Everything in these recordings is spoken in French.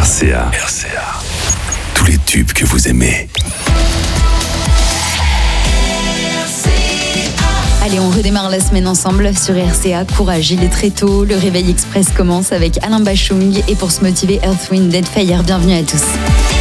RCA. Tous les tubes que vous aimez. Allez, on redémarre la semaine ensemble sur RCA. Courage, il est très tôt. Le réveil express commence avec Alain Bachung. Et pour se motiver, Earth, Wind & Fire. Bienvenue à tous.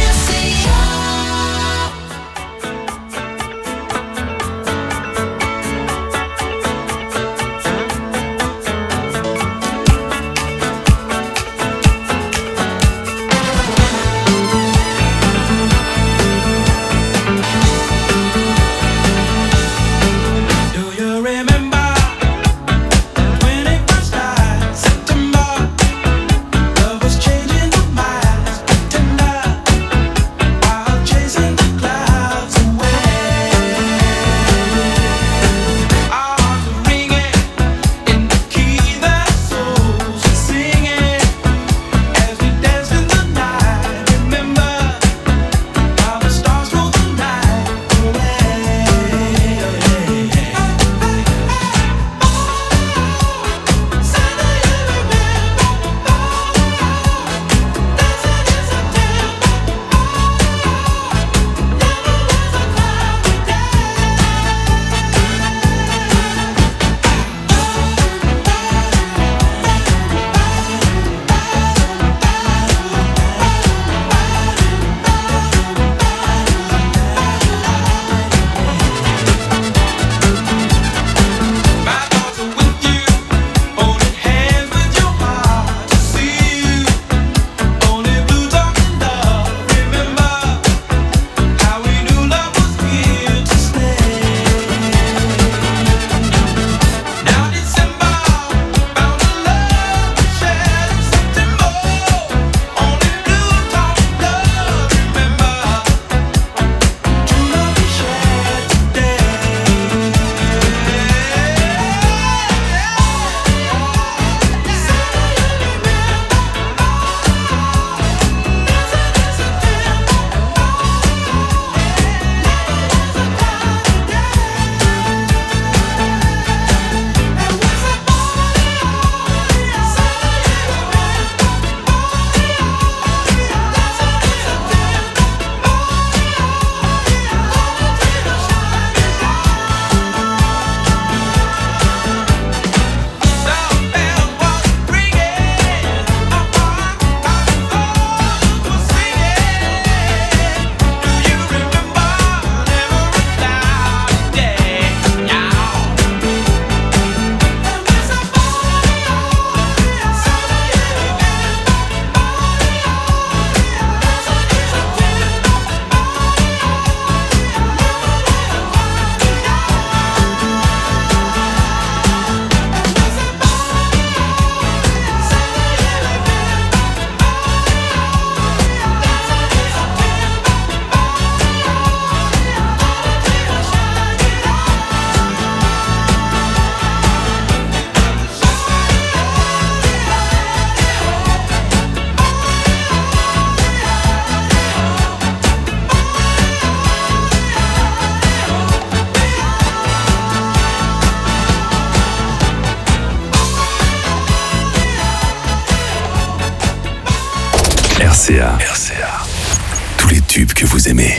RCA. Tous les tubes que vous aimez.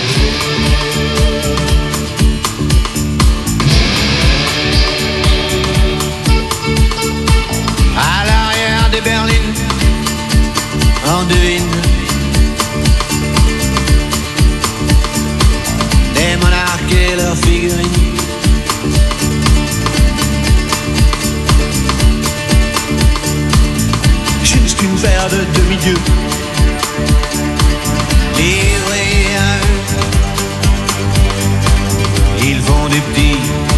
À l'arrière des berlines, on devine des monarques et leurs figurines. Juste une paire de demi-dieux livrés à eux. Ils font des petits,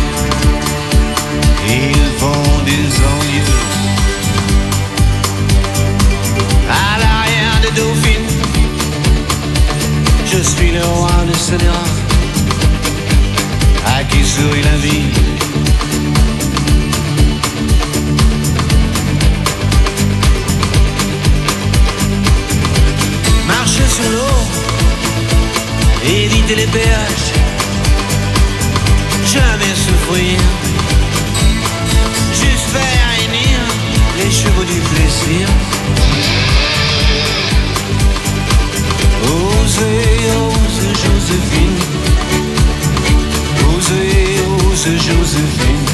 ils font des envieux. À l'arrière de Dauphine, je suis le roi de Sénéra, à qui sourit la vie. Marcher sur l'eau, éviter les péages, jamais souffrir, juste faire hennir les chevaux du plaisir. Osez, ose Joséphine. Osez, ose Joséphine.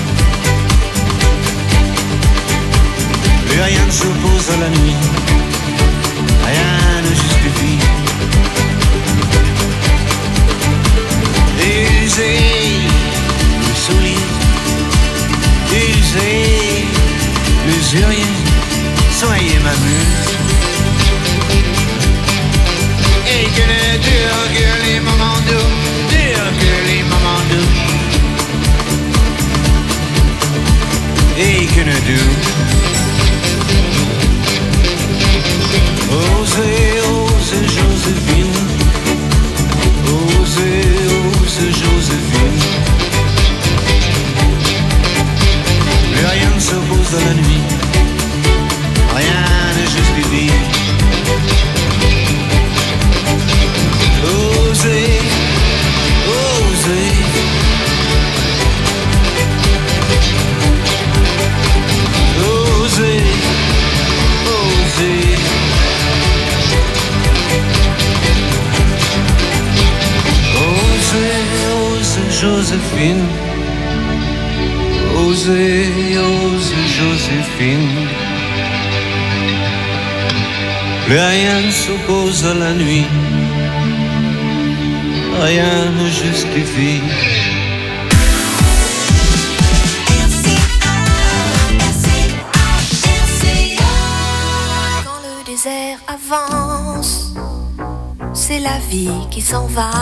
Plus rien ne s'oppose à la nuit, rien ne justifie. Usez le sourire, usez l'usurier, soyez ma muse. Et que le dur que les moments doux, dur que les moments doux. Et que le doux. Osez, ose Joséphine. Osez, ose Joséphine. Plus rien ne s'oppose à la nuit, rien ne justifie. Osez, osez. Osez, osez. Joséphine, osez, ose Joséphine. Plus rien ne s'oppose à la nuit, rien ne justifie. Quand le désert avance, c'est la vie qui s'en va.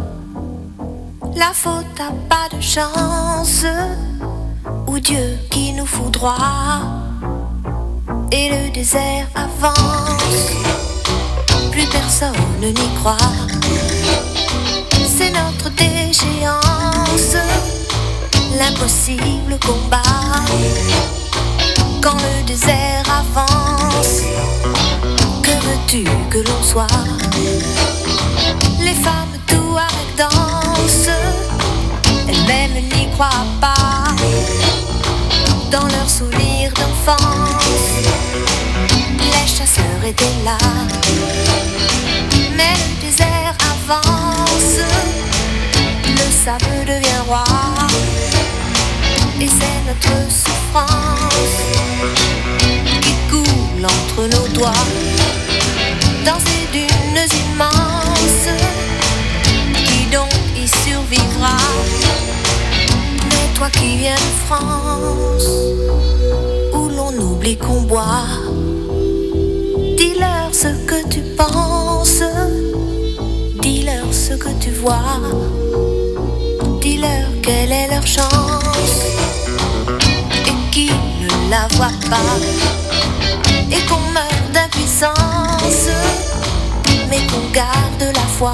La faute a pas de chance, ou Dieu qui nous fout droit. Et le désert avance, plus personne n'y croit. C'est notre déchéance, l'impossible combat. Quand le désert avance, que veux-tu que l'on soit? Les femmes tout avec danse, elles-mêmes n'y croient pas. Dans leurs souvenirs d'enfance, les chasseurs étaient là. Mais le désert avance, le sable devient roi. Et c'est notre souffrance qui coule entre nos doigts. Dans ces dunes immenses, qui donc y survivra? Mais toi qui viens de France, où l'on oublie qu'on boit, dis-leur ce que tu penses, dis-leur ce que tu vois, dis-leur quelle est leur chance, et qui ne la voit pas, et qu'on meurt d'impuissance, mais qu'on garde la foi,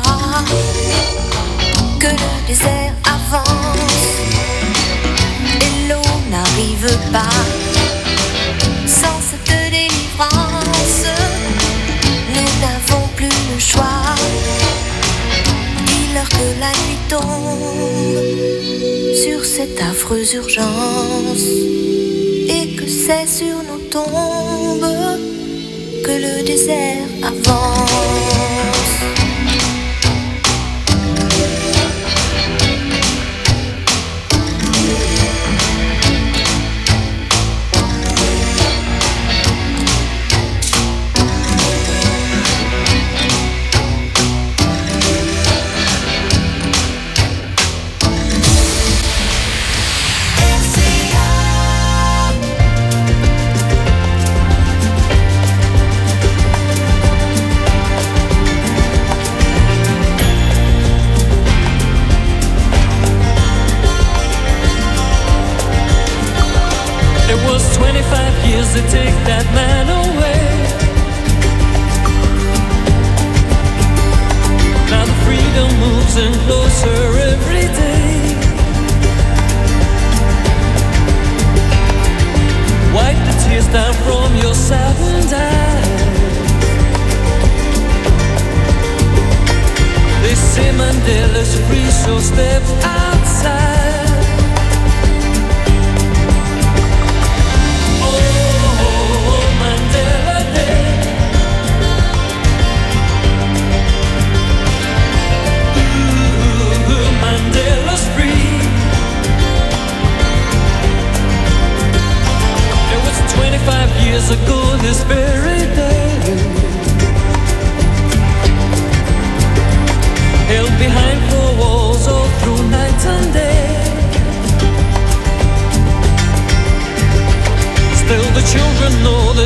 que le désert avance, et l'eau n'arrive pas. Sans cette délivrance, nous n'avons plus le choix. Dis-leur que la nuit tombe sur cette affreuse urgence, et que c'est sur nos tombes que le désert avance. To take that man away. Now the freedom moves in closer every day. Wipe the tears down from your saddened eyes. They say Mandela's free, so step outside.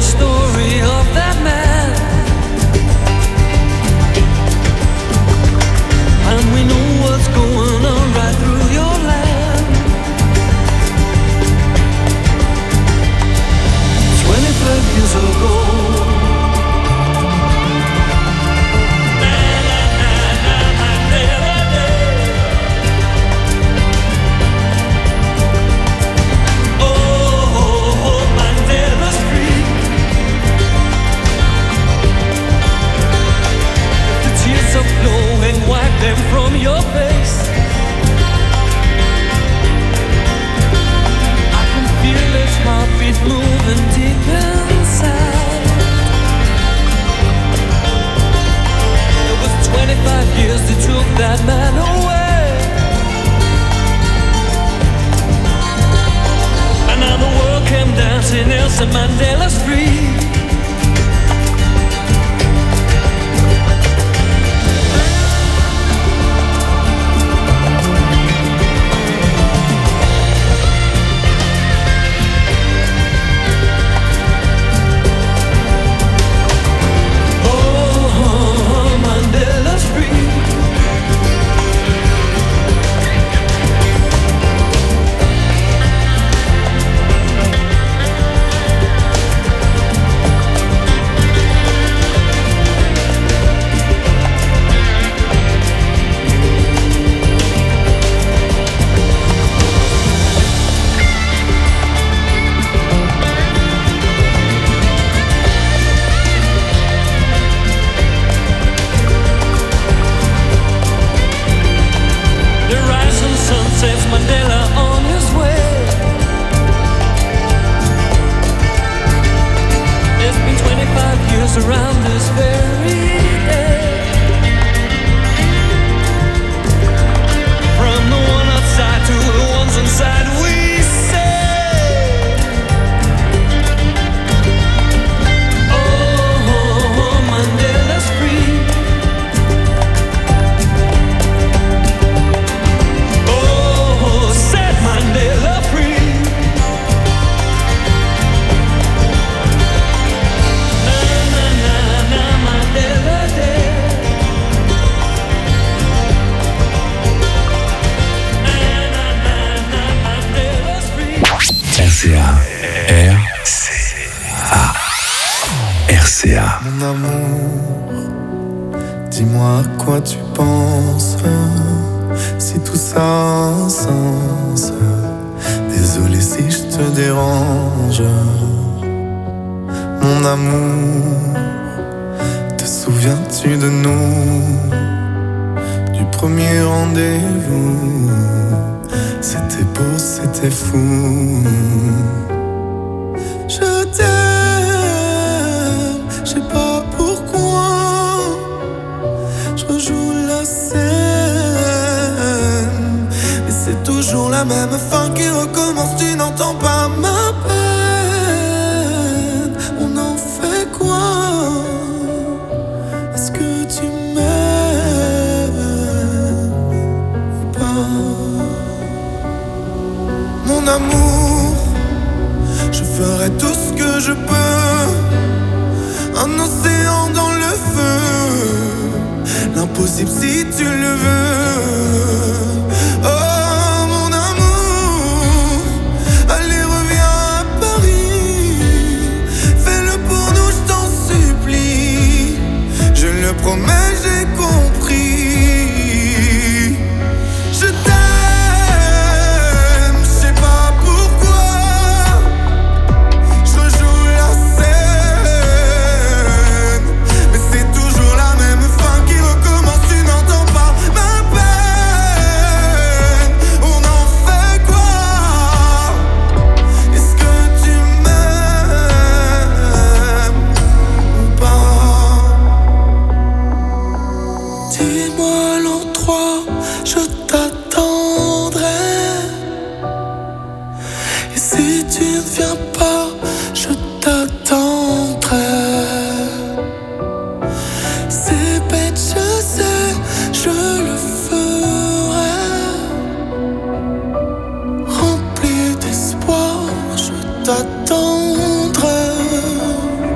story of that man, and we know what's going on right through your land. 25 years ago, and wipe them from your face. I can feel his heartbeat moving deep inside. It was 25 years that took that man away, and now the world came dancing Nelson Mandela Street. Sets Mandela on his way. It's been 25 years around this very day. From the one outside to the ones inside, we say, oh, Mandela's free. Mandela free. Na na na na Mandela Day. Na na na na Mandela's free. RCA. RCA. Mon amour, dis-moi à quoi tu penses. Si tout ça a un sens. Désolé si je te dérange. Mon amour, te souviens-tu de nous? Du premier rendez-vous. C'était beau, c'était fou. Je t'aime, je sais pas pourquoi. Je rejoue la scène, mais c'est toujours la même fin qui recommence. Tu n'entends pas ma peine. On en fait quoi? Est-ce que tu m'aimes ou pas? Mon amour, je ferai tout ce que je peux. Un océan dans le feu, l'impossible si tu le veux. Oh mon amour, allez reviens à Paris. Fais-le pour nous, je t'en supplie. Je le promets, j'ai compris. Je t'aime, je sais pas pourquoi. Je rejoue la scène, mais c'est toujours la même fin qui recommence. Tu n'entends pas ma peine. On en fait quoi? Est-ce que tu m'aimes ou pas? Dis-moi l'endroit, je t'attendrai. Et si tu ne viens pas, je t'attendrai. C'est bête, je sais, je le ferai. Rempli d'espoir, je t'attendrai.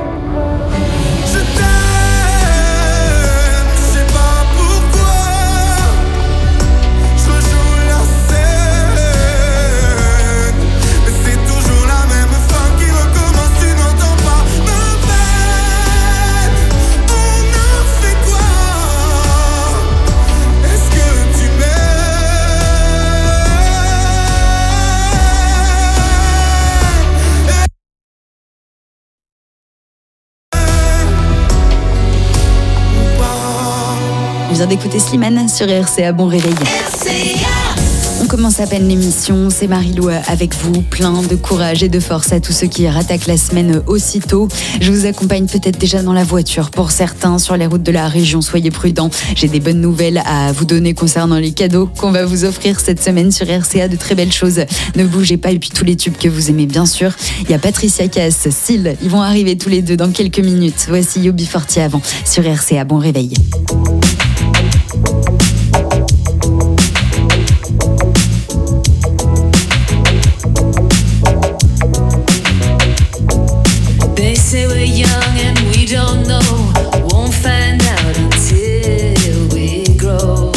On vient d'écouter Slimane sur RCA, bon réveil. On commence à peine l'émission, c'est Marie-Lou avec vous, plein de courage et de force à tous ceux qui rattaquent la semaine aussitôt. Je vous accompagne peut-être déjà dans la voiture, pour certains sur les routes de la région, soyez prudents. J'ai des bonnes nouvelles à vous donner concernant les cadeaux qu'on va vous offrir cette semaine sur RCA, de très belles choses. Ne bougez pas, et puis tous les tubes que vous aimez bien sûr. Il y a Patricia Cass, Syl, ils vont arriver tous les deux dans quelques minutes. Voici Yobi Forti avant sur RCA, bon réveil. They say we're young and we don't know. Won't find out until we grow.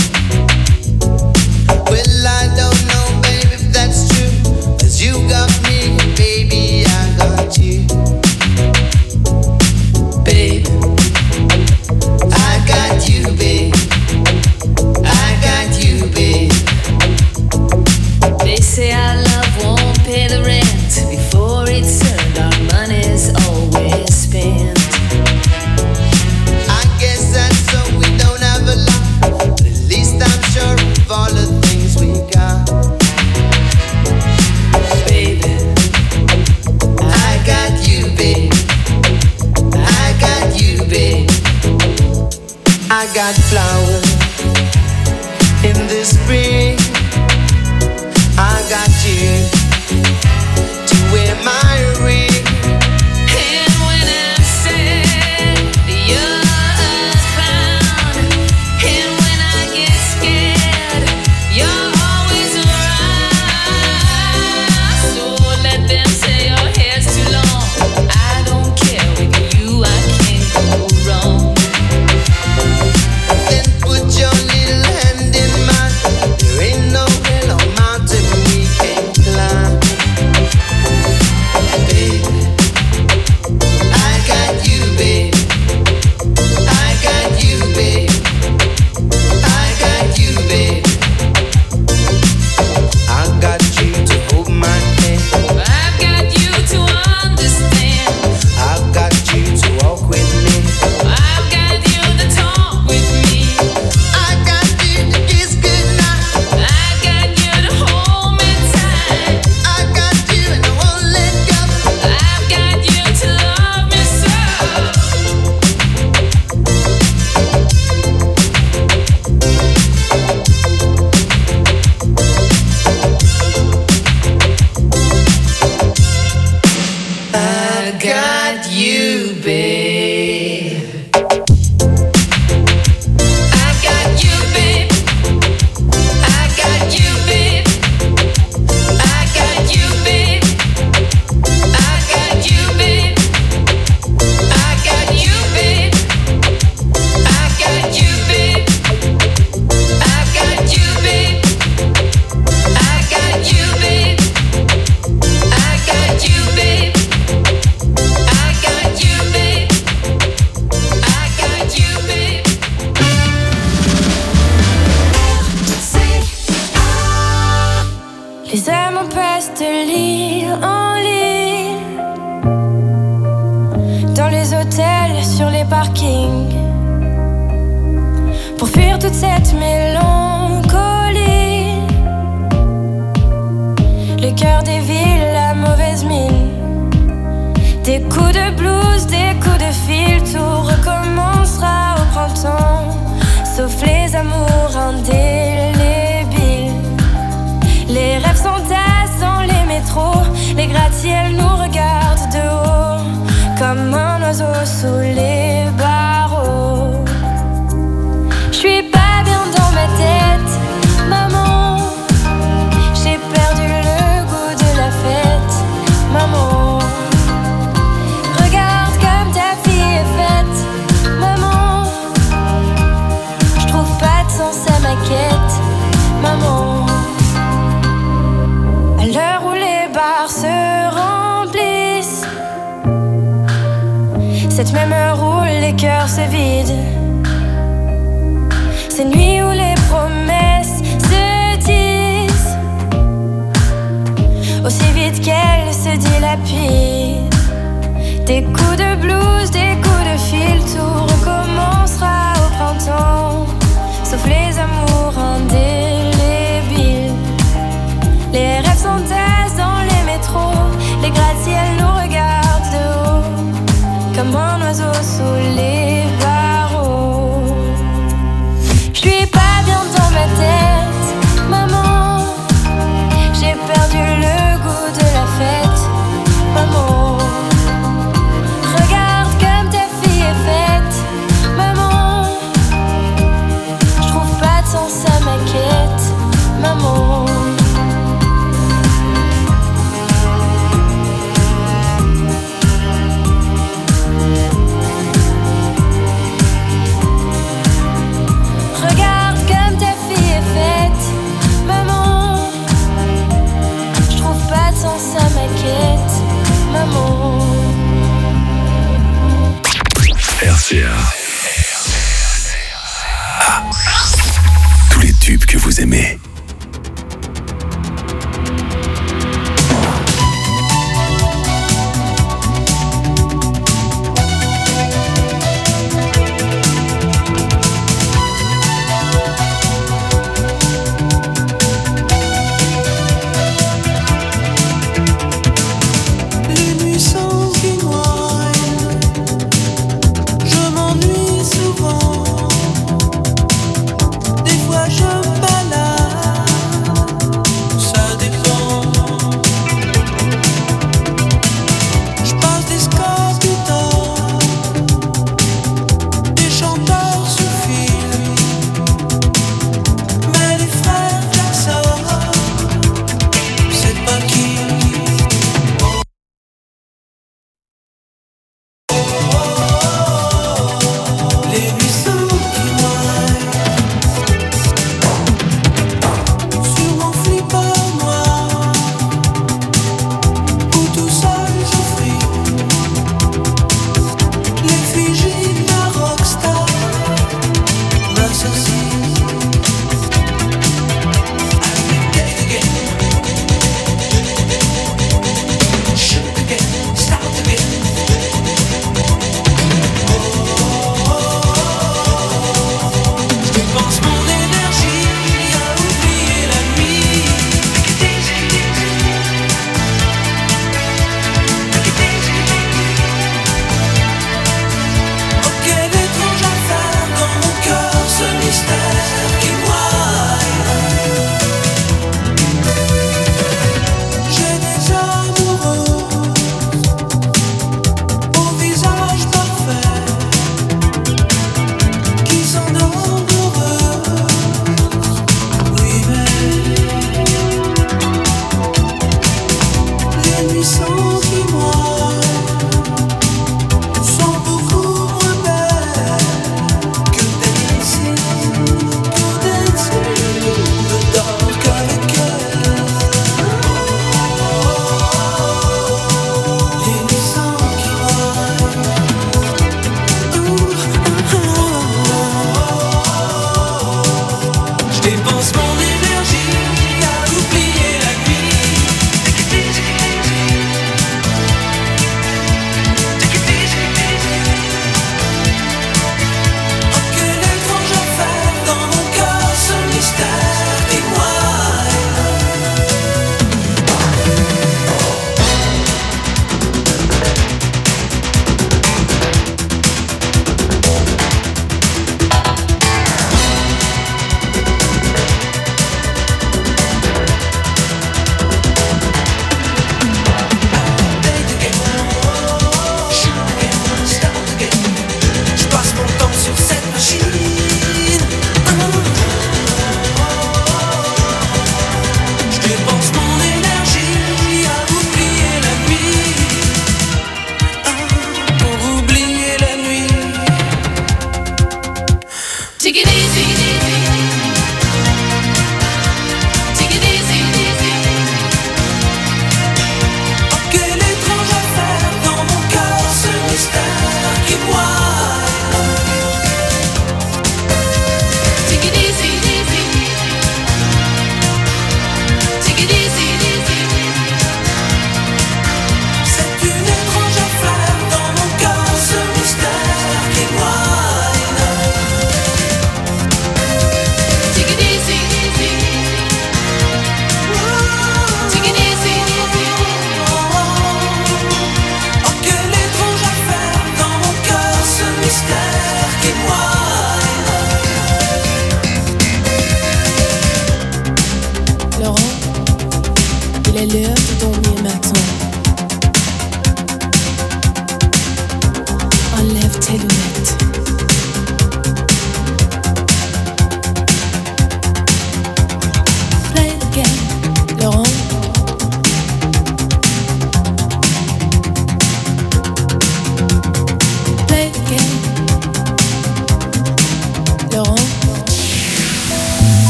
Well, I don't know, baby, if that's true. 'Cause you got me, baby, I got you. Babe, I got you, babe. I got you, babe. they say our love won't pay the rent. Before it's earned, our money's always spent. I guess that's so we don't have a lot. But at least I'm sure of all the things we got. Baby, I got you, babe. I got you, babe. I got flowers in the spring. I got you to wear my ring. and when I'm sad, you're a clown. And when I get scared, you're always around. So let them say your hair's too long. I don't care, with you I can't go wrong. Then put your little hand in mine. There ain't no hill or mountain we can't climb. Baby, I got you, babe. I got you, babe. I got you, babe. I got you to hold my hand. I've got you to understand. I've got you to walk with me. I've got you to talk with me. I got you to kiss goodnight. I've got you to hold me tight. I got you and I won't let go. I've got you to love me so. I got you, babe. I got you, babe. I got you, babe. I got you, babe. I got you, babe. I got you, babe. I got you, babe. I got you, babe. I got you, babe. I got you, babe. I got you, babe. I got you, babe. Les âmes passent de lit en lit, dans les hôtels, sur les parkings, pour fuir toute cette mélancolie. Le cœur des villes, la mauvaise mine, des coups de blues, des coups de fil, tout recommencera au printemps, sauf les amours indélébiles. Les rêves s'entassent dans les métros, les gratte-ciels nous regardent de haut, comme un oiseau sous les barreaux. J'suis pas bien dans ma tête, maman. J'ai perdu le goût de la fête, maman. Regarde comme ta fille est faite, maman. J'trouve pas de sens à ma quête, maman. À l'heure où les bars se remplissent, cette même heure où les cœurs se vident, ces nuits où les promesses se disent aussi vite qu'elles se dilapident. Des coups de blues, des coups de fil, tout recommencera au printemps, que vous aimez.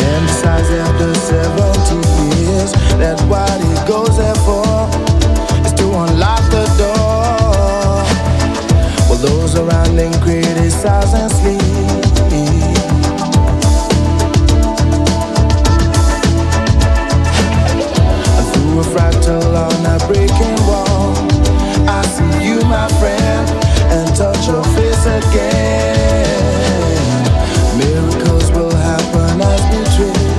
then decides after 70 years that what he goes there for is to unlock the door. Well, those around him criticize and sleep. And through a fractal on a breaking wall, I see you, my friend, and touch your face again. Miracles will happen as we dream.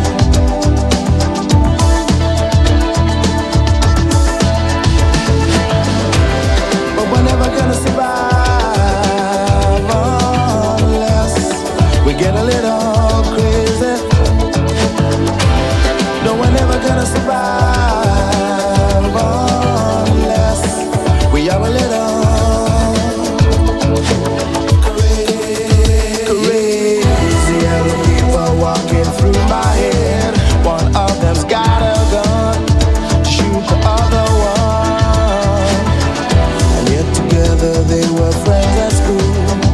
But we're never gonna survive unless we get a little crazy. No, we're never gonna survive unless we are a little crazy. And the people walking through my head, one of them's got a gun to shoot the other one. And yet together they were friends at school.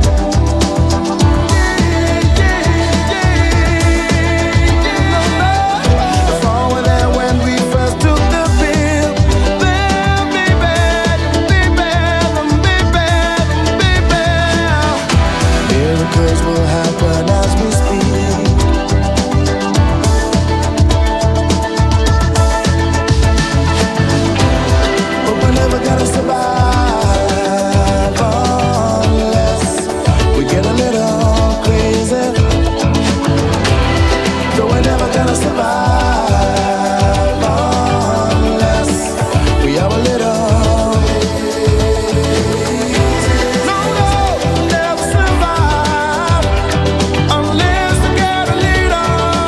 The fall were there when we first took the field. Then be bad. Miracles will happen as we speak. But we're never gonna survive unless we get a little crazy. No, we're never gonna survive unless we are a little. No, never survive unless we get a little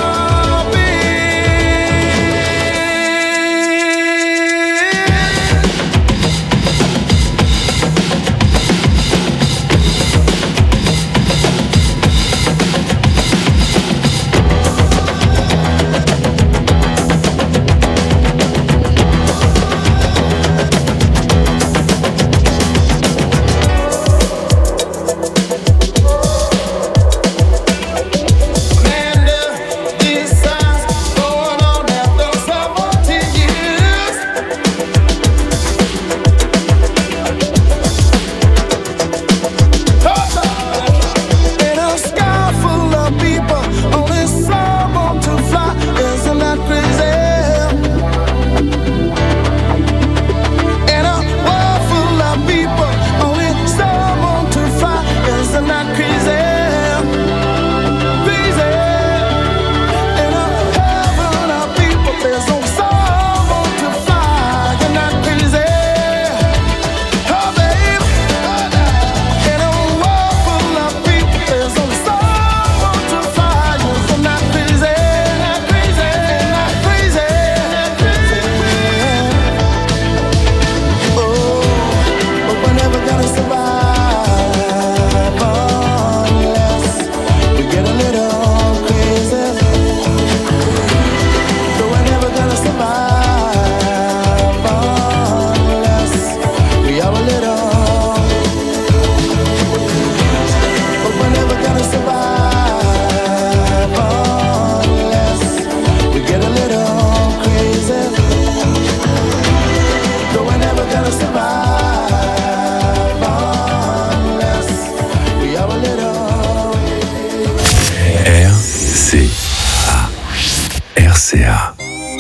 RCA.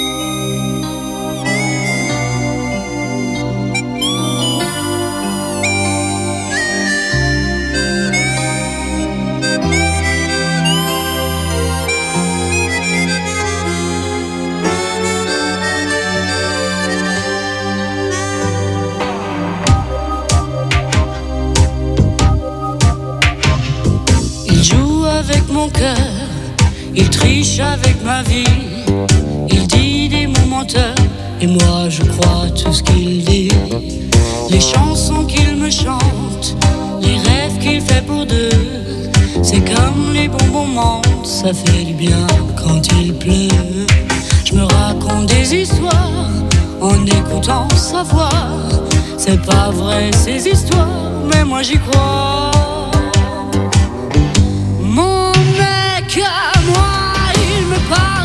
Il joue avec mon cœur, il triche avec ma vie. Il dit des mots menteurs, et moi je crois tout ce qu'il dit. Les chansons qu'il me chante, les rêves qu'il fait pour deux, c'est comme les bons moments, ça fait du bien quand il pleut. Je me raconte des histoires en écoutant sa voix. C'est pas vrai ces histoires, mais moi j'y crois. Mon mec à moi, il me parle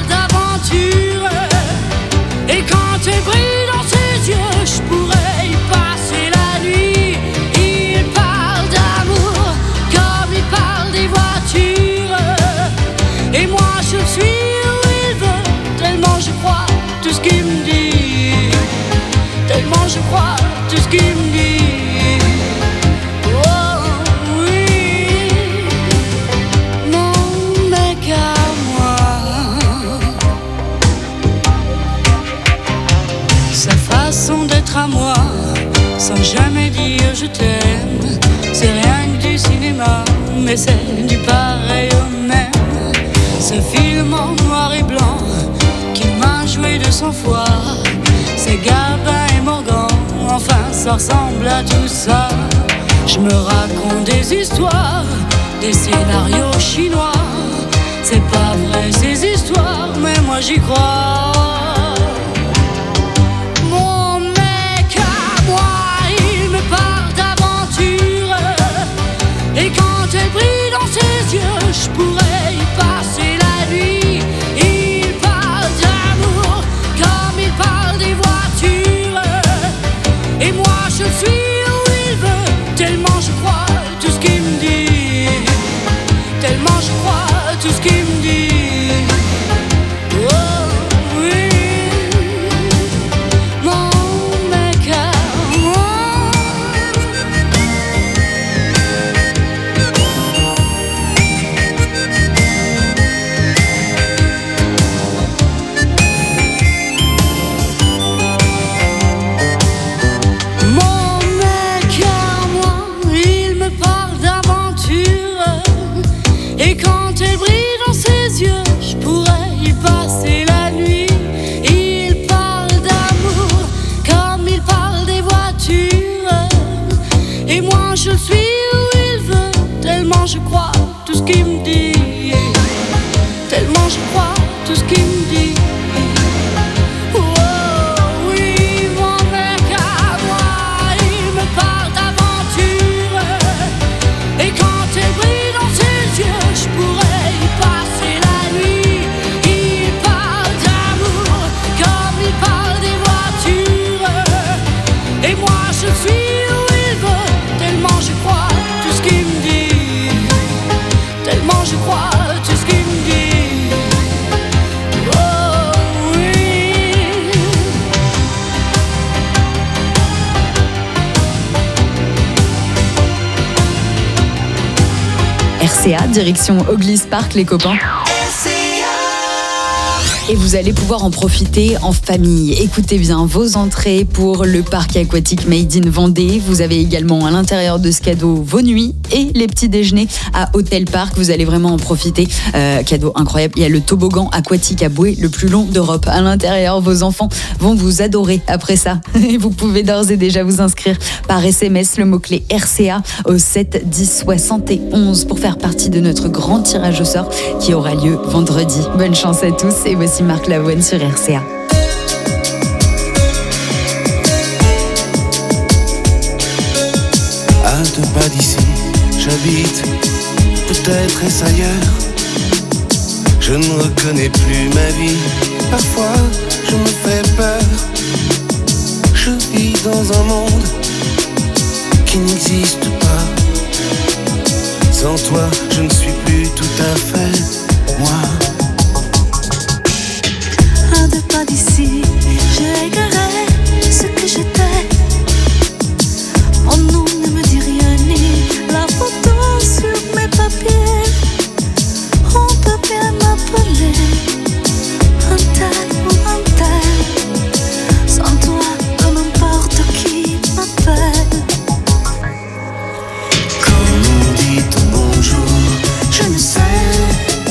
à moi sans jamais dire je t'aime. C'est rien que du cinéma, mais c'est du pareil au même. Ce film en noir et blanc qu'il m'a joué de 100 fois, c'est Gabin et Morgan, enfin ça ressemble à tout ça. Je me raconte des histoires, des scénarios chinois. C'est pas vrai ces histoires, mais moi j'y crois. Mon mec à moi, il me parle d'aventure. Et quand elle brille dans ses yeux, je pourrais y passer la nuit. Il parle d'amour comme il parle des voitures. Et moi je suis où il veut, tellement je crois tout ce qu'il me dit. Tellement je crois tout ce qu'il me dit. Oh oui, mon mec à moi. Mon mec à moi, il me parle d'aventure. Et quand elle brille dans ses yeux, je pourrais y passer la nuit. Il parle d'amour comme il parle des voitures. Et moi je suis où il veut, tellement je crois tout ce qu'il me dit. Tellement je crois tout ce qu'il me dit. Oh oui, mon mec à moi, il me parle d'aventure. Et quand elle brille dans ses yeux, je pourrais y passer la nuit. Il parle d'amour comme il parle des voitures. Et moi je suis où il veut, tellement je crois tout ce qu'il me dit. Tellement je crois tout ce qu'il me dit. Oh oui. RCA, direction Oglis Park, les copains. Et vous allez pouvoir en profiter en famille. Écoutez bien, vos entrées pour le parc aquatique Made in Vendée. Vous avez également à l'intérieur de ce cadeau vos nuits et les petits déjeuners à Hôtel Parc. Vous allez vraiment en profiter. Cadeau incroyable. Il y a le toboggan aquatique à bouée le plus long d'Europe. À l'intérieur, vos enfants vont vous adorer après ça. Et vous pouvez d'ores et déjà vous inscrire par SMS, le mot-clé RCA au 7 10 71 pour faire partie de notre grand tirage au sort qui aura lieu vendredi. Bonne chance à tous et voici Marc Lavoine sur RCA. À 2 pas d'ici, j'habite, peut-être est-ce ailleurs. Je ne reconnais plus ma vie, parfois je me fais peur. Je vis dans un monde qui n'existe pas. Sans toi, je ne suis plus tout à fait moi. À 2 pas d'ici, j'ai égaré ce que j'étais. Mon nom ne me dit rien, ni la photo sur mes papiers. On peut bien m'appeler un tel ou un tel. Sans toi, peu n'importe qui m'appelle. Quand on dit ton bonjour, Je ne sais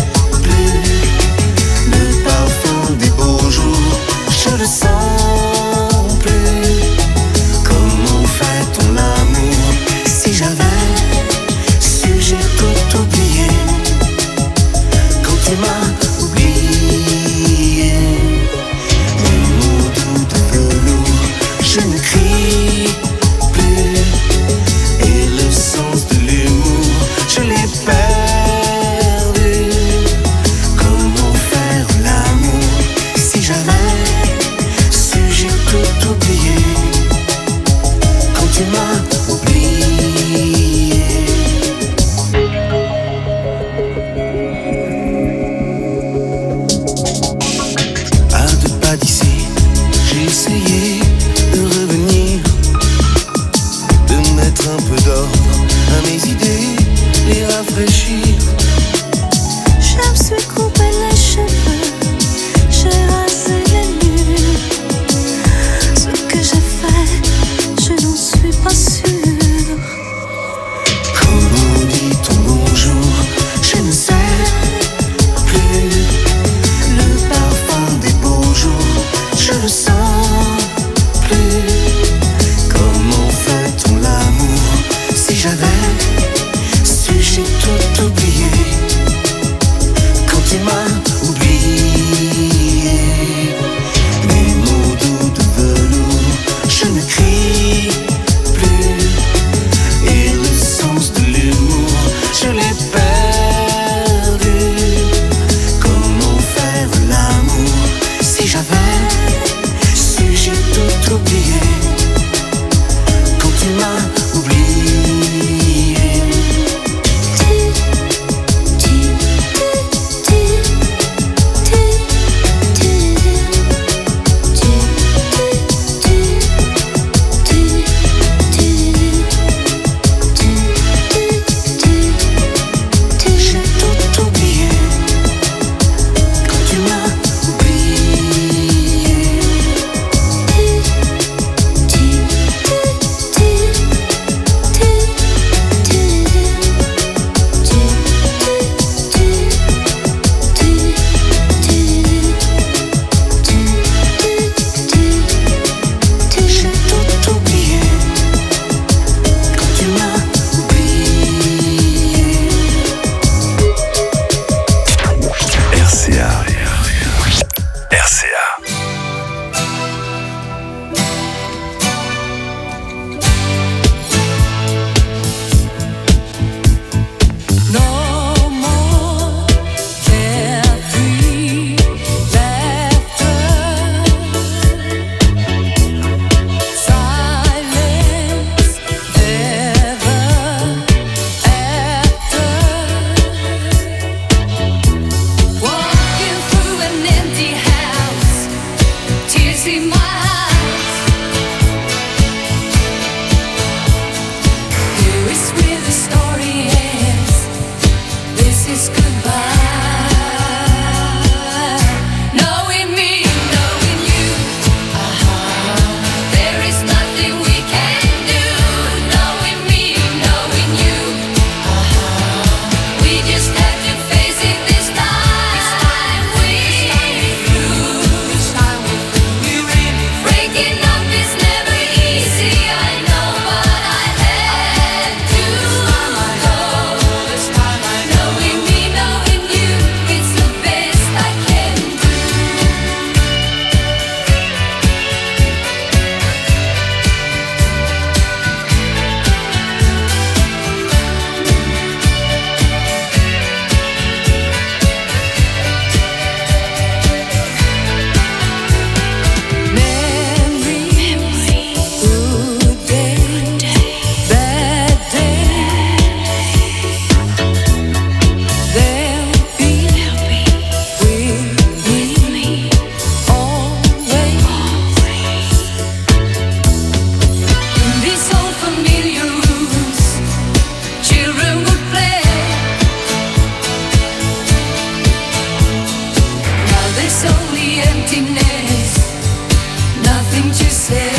emptiness, nothing to say.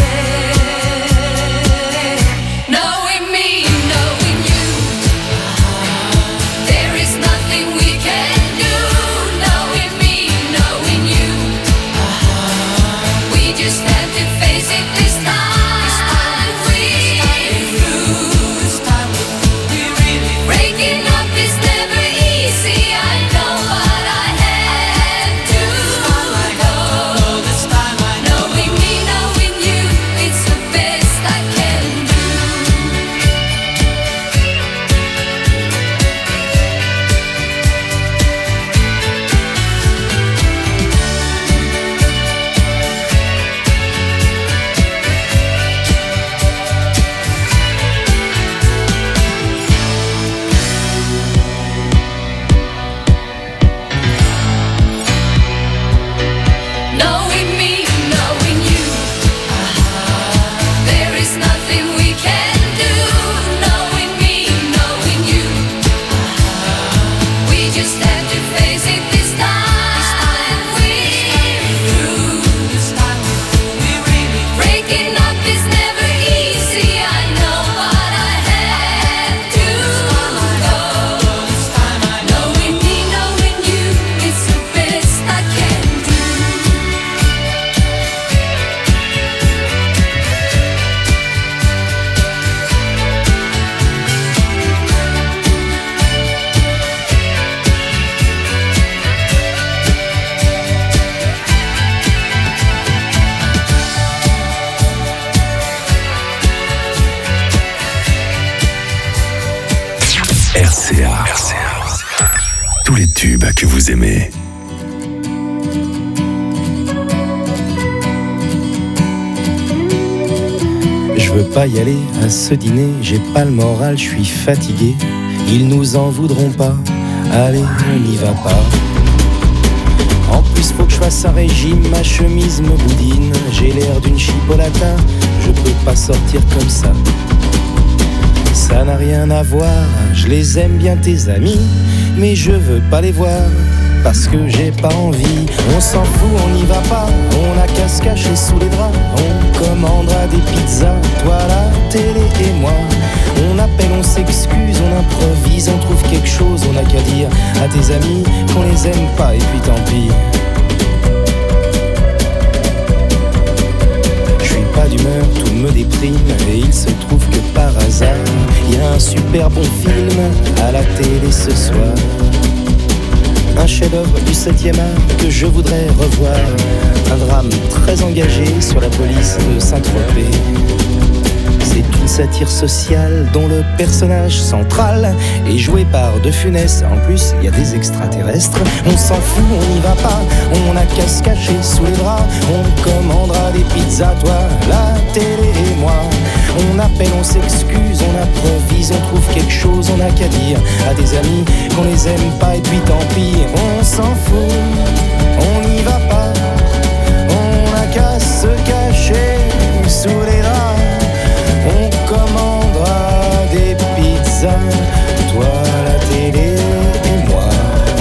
Knowing me, knowing you, there is nothing we can do. Knowing me, knowing you, we just have to face it this time. Breaking up is never easy, I know, but I had to go. This time I know. Knowing me, knowing you, it's the best I can do. Knowing me, knowing you, there is nothing we can do. Knowing me, knowing you, we just have to face it this time. We're through. Breaking up is never easy, I know, but I had to go. Knowing me, knowing you, it's the best I can do. RCA. Tous les tubes que vous aimez. Je veux pas y aller à ce dîner, j'ai pas le moral, je suis fatigué. Ils nous en voudront pas, allez, on n'y va pas. En plus faut que je fasse un régime, ma chemise me boudine. J'ai l'air d'une chipolata, je peux pas sortir comme ça. Ça n'a rien à voir, je les aime bien tes amis, mais je veux pas les voir, parce que j'ai pas envie. On s'en fout, on n'y va pas, on a qu'à se cacher sous les draps. On commandera des pizzas, toi la télé et moi. On appelle, on s'excuse, on improvise, on trouve quelque chose, on a qu'à dire à tes amis qu'on les aime pas et puis tant pis. Pas d'humeur, tout me déprime et il se trouve que par hasard il y a un super bon film à la télé ce soir. Un chef-d'œuvre du 7e art que je voudrais revoir. Un drame très engagé sur la police de Saint-Tropez. C'est une satire sociale dont le personnage central est joué par De Funès. En plus, il y a des extraterrestres. On s'en fout, on n'y va pas. On a qu'à se cacher sous les draps. On commandera des pizzas, toi, la télé et moi. On appelle, on s'excuse, on improvise, on trouve quelque chose, on a qu'à dire à des amis qu'on les aime pas et puis tant pis. On s'en fout, on n'y va pas. On a qu'à se cacher sous les draps. On commandera des pizzas, toi la télé et moi.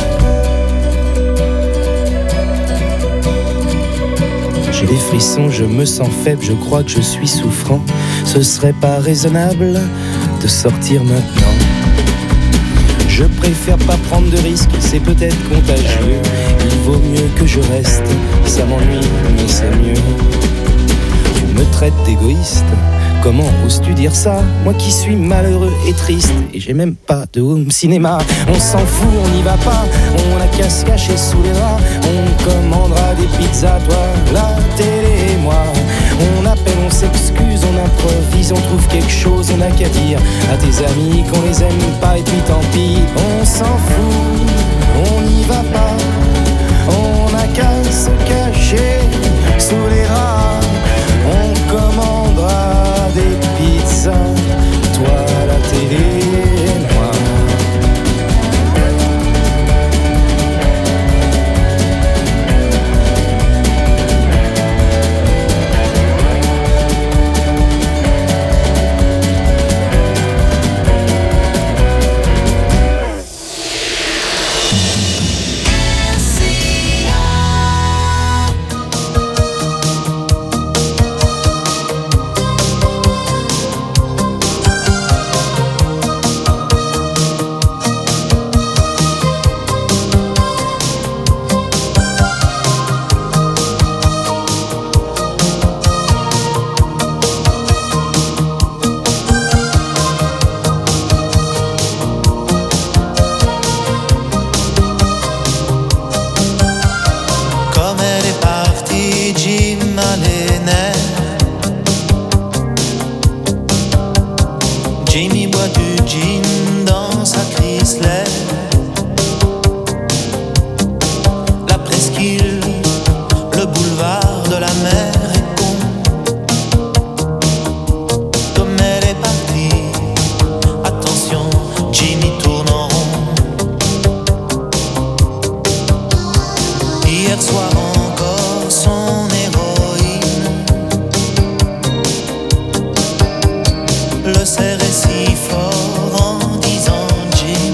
J'ai des frissons, je me sens faible, je crois que je suis souffrant. Ce serait pas raisonnable de sortir maintenant. Je préfère pas prendre de risques, c'est peut-être contagieux. Il vaut mieux que je reste, ça m'ennuie, mais c'est mieux. Tu me traites d'égoïste. Comment oses-tu dire ça? Moi qui suis malheureux et triste, et j'ai même pas de home cinéma. On s'en fout, on n'y va pas, on a qu'à se cacher sous les draps. On commandera des pizzas, toi, la télé et moi. On appelle, on s'excuse, on improvise, on trouve quelque chose, on a qu'à dire à tes amis qu'on les aime pas et puis tant pis. On s'en fout, on n'y va pas, on a qu'à se cacher sous les draps. On commandera des pizzas, toi la télé et moi. Comme elle est partie, Jim a les nerfs. Jimmy boit du gin dans sa Chrysler. La presqu'île, le boulevard de la mer est con. Comme elle est partie, attention, Jimmy tourne en rond. Hier soir encore, son héroïne le serrait si fort en disant Jim.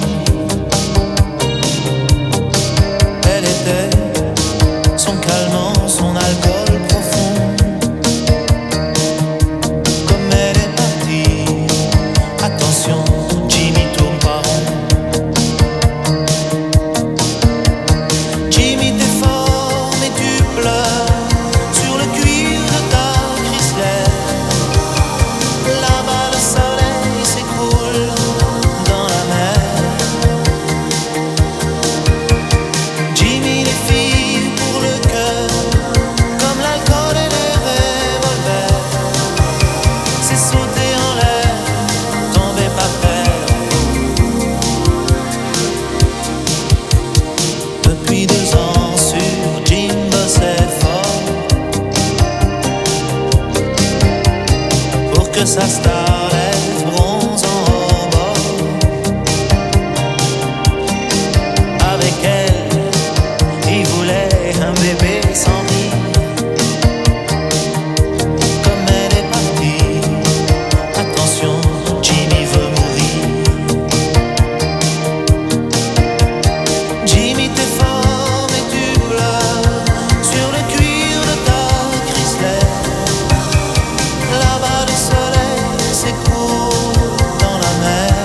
Elle était son calmant, son alcool profond. Comme elle est partie, attention, Jimmy tourne pas rond. Jimmy t'es fort mais tu pleures sur le cuir de ta Chrysler. Là-bas le soleil s'écroule dans la mer. Jimmy les filles pour le cœur, comme l'alcool et les revolvers. C'est sauter en l'air, tomber par terre. Depuis 2 ans sur Jim bossait fort pour que sa starlette bronze en rebord. Avec elle, il voulait un bébé sans rire. Comme elle est partie, attention, Jimmy veut mourir. Jimmy t'es fort mais tu pleures sur le cuir de ta Chrysler. Là-bas le soleil s'écroule dans la mer.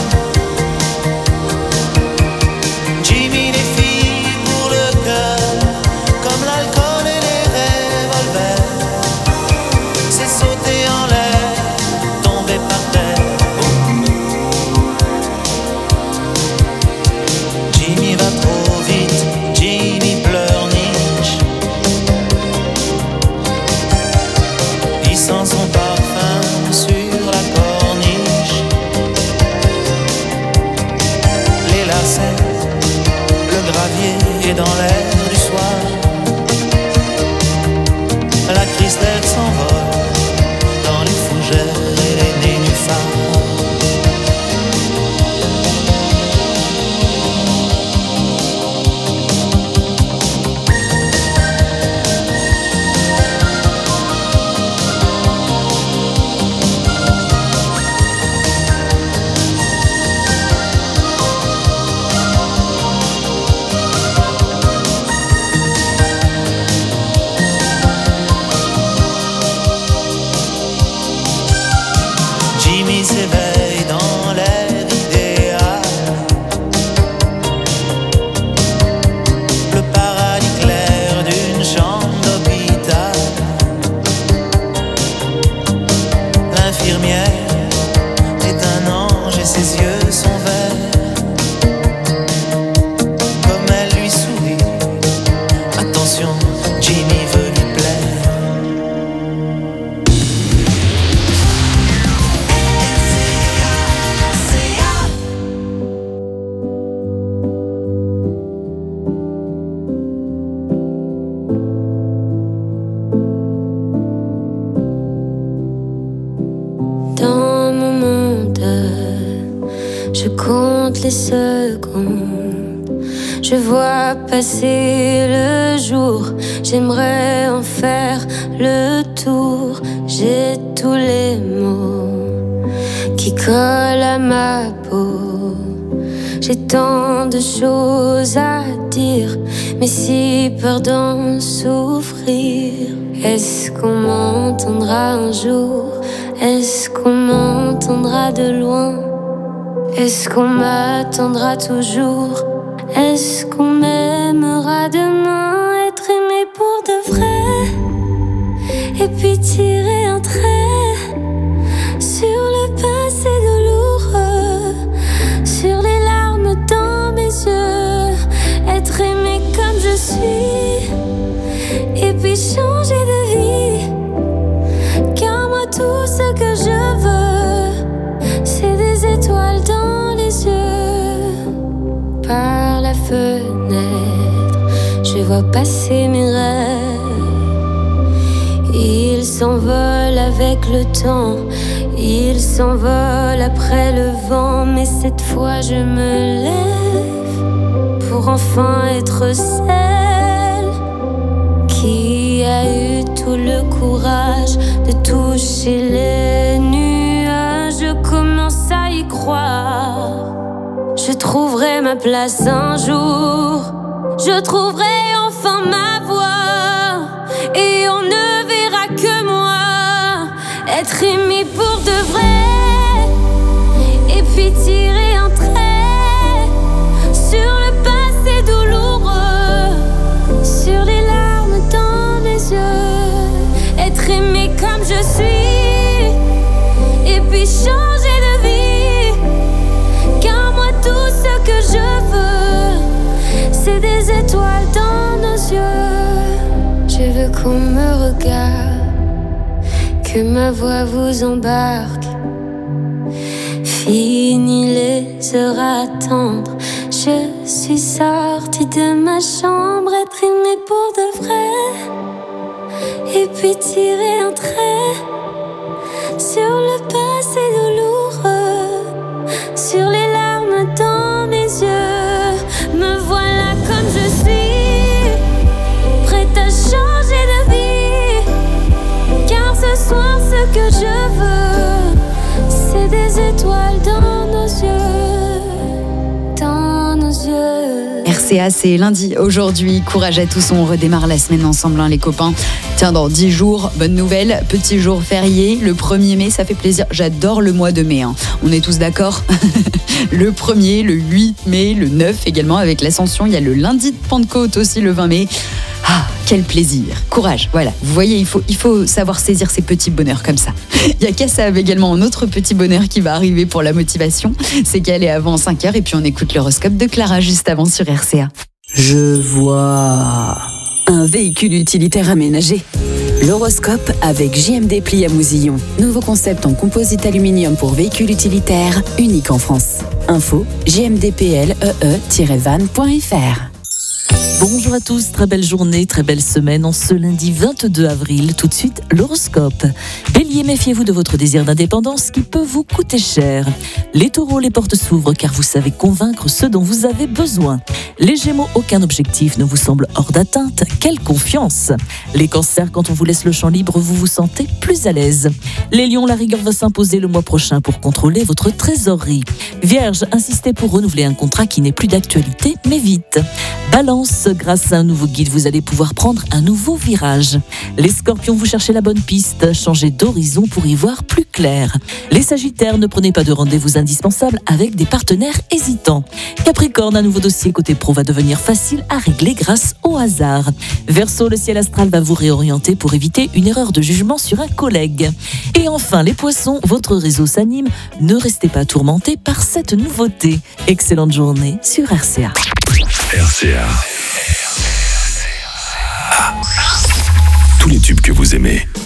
Jimmy les filles pour le cœur, comme l'alcool et les revolvers. C'est sauter en l'air, tomber par terre. Jimmy va trop vite, Jimmy pleurniche. Il sent son parfum sur la corniche. Les lacets, le gravier est dans l'air du soir. La Chrysler s'envole dans les fougères et les nénuphars. Jimmy s'éveille dans l'air idéal. Le paradis clair d'une chambre d'hôpital. L'infirmière est un ange et ses yeux sont verts. Comme elle lui sourit, attention, Jimmy veut lui plaire. Dans mon monde, je compte les secondes. Je vois passer le jour. J'aimerais en faire le tour. J'ai tous les mots qui collent à ma peau. J'ai tant de choses à dire, mais si peur d'en souffrir. Est-ce qu'on m'entendra un jour? Est-ce qu'on m'entendra de loin? Est-ce qu'on m'attendra toujours? Est-ce qu'on m'aimera demain? Être aimé pour de vrai, et puis tirer un trait sur le passé douloureux, sur les larmes dans mes yeux. Être aimé comme je suis, changer de vie. Car moi tout ce que je veux, c'est des étoiles dans les yeux. Par la fenêtre, je vois passer mes rêves. Ils s'envolent avec le temps, ils s'envolent après le vent. Mais cette fois je me lève pour enfin être celle qui a eu tout le courage de toucher les nuages. Je commence à y croire. Je trouverai ma place un jour. Je trouverai enfin ma voie. Et on ne verra que moi être aimé pour de vrai. Et puis tirer un trait sur le passé douloureux, sur les larmes dans les yeux. Être aimé comme je suis. Et puis changer de vie. Car moi tout ce que je veux, c'est des étoiles dans nos yeux. Je veux qu'on me regarde, que ma voix vous embarque. Fini les heures à attendre. Je suis sortie de ma chambre, être aimée pour de vrai. Et puis tirer un trait sur le passé douloureux, sur les larmes dans les yeux. Me voilà comme je suis, prête à changer de vie. Car ce soir ce que je veux, c'est des étoiles dans nos yeux, dans nos yeux. RCA, c'est lundi aujourd'hui. Courage à tous, on redémarre la semaine ensemble, hein, les copains. Tiens, dans 10 jours, bonne nouvelle, petit jour férié, le 1er mai, ça fait plaisir. J'adore le mois de mai, hein. On est tous d'accord. Le 1er, le 8 mai, le 9 également avec l'Ascension. Il y a le lundi de Pentecôte aussi, le 20 mai. Ah, quel plaisir. Courage, voilà. Vous voyez, il faut savoir saisir ces petits bonheurs comme ça. Il y a Kassav également, un autre petit bonheur qui va arriver pour la motivation. C'est qu'elle est avant 5h et puis on écoute l'horoscope de Clara juste avant sur RCA. Je vois un véhicule utilitaire aménagé. L'horoscope avec JMD Pli à Mousillon. Nouveau concept en composite aluminium pour véhicules utilitaires, unique en France. Info jmdplee-van.fr. Bonjour à tous, très belle journée, très belle semaine en ce lundi 22 avril. Tout de suite, l'horoscope. Bélier, méfiez-vous de votre désir d'indépendance qui peut vous coûter cher. Les taureaux, les portes s'ouvrent car vous savez convaincre ceux dont vous avez besoin. Les gémeaux, aucun objectif ne vous semble hors d'atteinte. Quelle confiance! Les cancers, quand on vous laisse le champ libre, vous vous sentez plus à l'aise. Les lions, la rigueur va s'imposer le mois prochain pour contrôler votre trésorerie. Vierge, insistez pour renouveler un contrat qui n'est plus d'actualité, mais vite. Balance, grâce à un nouveau guide, vous allez pouvoir prendre un nouveau virage. Les scorpions, vous cherchez la bonne piste, changez d'horizon pour y voir plus clair. Les sagittaires, ne prenez pas de rendez-vous indispensables avec des partenaires hésitants. Capricorne, un nouveau dossier côté pro va devenir facile à régler grâce au hasard. Verseau, le ciel astral va vous réorienter pour éviter une erreur de jugement sur un collègue. Et enfin, les poissons, votre réseau s'anime, ne restez pas tourmentés par cette nouveauté. Excellente journée sur RCA. RCA. Tous les tubes que vous aimez.